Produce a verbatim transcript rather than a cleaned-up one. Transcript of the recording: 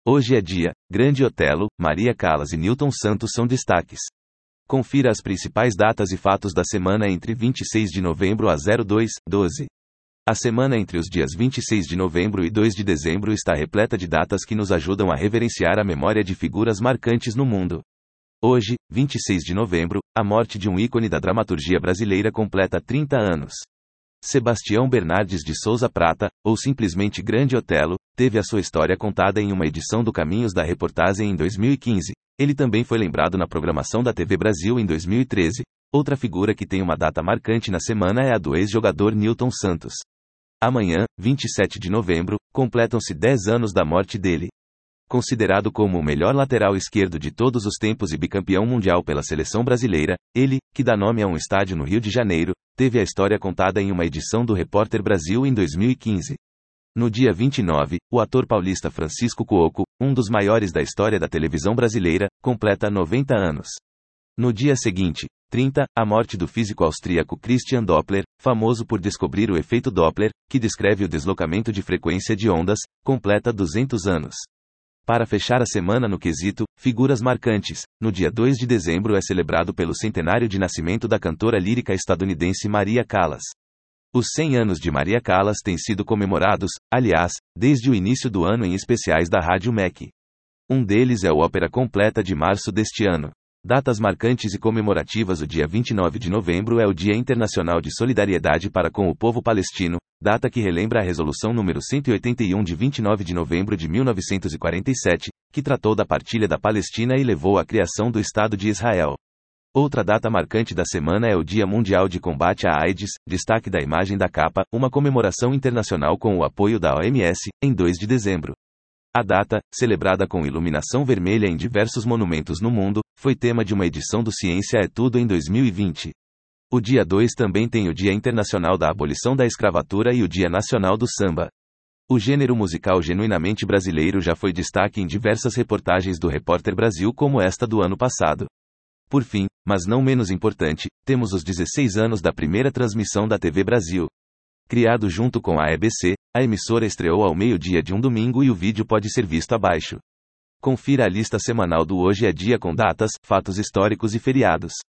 Hoje é dia, Grande Otelo, Maria Callas e Newton Santos são destaques. Confira as principais datas e fatos da semana entre vinte e seis de novembro a zero dois, doze. A semana entre os dias vinte e seis de novembro e dois de dezembro está repleta de datas que nos ajudam a reverenciar a memória de figuras marcantes no mundo. Hoje, vinte e seis de novembro, a morte de um ícone da dramaturgia brasileira completa trinta anos. Sebastião Bernardes de Souza Prata, ou simplesmente Grande Otelo, teve a sua história contada em uma edição do Caminhos da Reportagem em dois mil e quinze. Ele também foi lembrado na programação da T V Brasil em dois mil e treze. Outra figura que tem uma data marcante na semana é a do ex-jogador Newton Santos. Amanhã, vinte e sete de novembro, completam-se dez anos da morte dele. Considerado como o melhor lateral esquerdo de todos os tempos e bicampeão mundial pela seleção brasileira, ele, que dá nome a um estádio no Rio de Janeiro, teve a história contada em uma edição do Repórter Brasil em dois mil e quinze. No dia vinte e nove, o ator paulista Francisco Cuoco, um dos maiores da história da televisão brasileira, completa noventa anos. No dia seguinte, trinta, a morte do físico austríaco Christian Doppler, famoso por descobrir o efeito Doppler, que descreve o deslocamento de frequência de ondas, completa duzentos anos. Para fechar a semana no quesito figuras marcantes, no dia dois de dezembro é celebrado pelo centenário de nascimento da cantora lírica estadunidense Maria Callas. Os cem anos de Maria Callas têm sido comemorados, aliás, desde o início do ano em especiais da Rádio M E C. Um deles é o Ópera Completa de março deste ano. Datas marcantes e comemorativas. O dia vinte e nove de novembro é o Dia Internacional de Solidariedade para com o Povo Palestino, data que relembra a Resolução número cento e oitenta e um de vinte e nove de novembro de mil novecentos e quarenta e sete, que tratou da partilha da Palestina e levou à criação do Estado de Israel. Outra data marcante da semana é o Dia Mundial de Combate à AIDS, destaque da imagem da capa, uma comemoração internacional com o apoio da O M S, em dois de dezembro. A data, celebrada com iluminação vermelha em diversos monumentos no mundo, foi tema de uma edição do Ciência é Tudo em dois mil e vinte. O dia dois também tem o Dia Internacional da Abolição da Escravatura e o Dia Nacional do Samba. O gênero musical genuinamente brasileiro já foi destaque em diversas reportagens do Repórter Brasil como esta do ano passado. Por fim, mas não menos importante, temos os dezesseis anos da primeira transmissão da T V Brasil. Criado junto com a E B C, a emissora estreou ao meio-dia de um domingo e o vídeo pode ser visto abaixo. Confira a lista semanal do Hoje é Dia com datas, fatos históricos e feriados.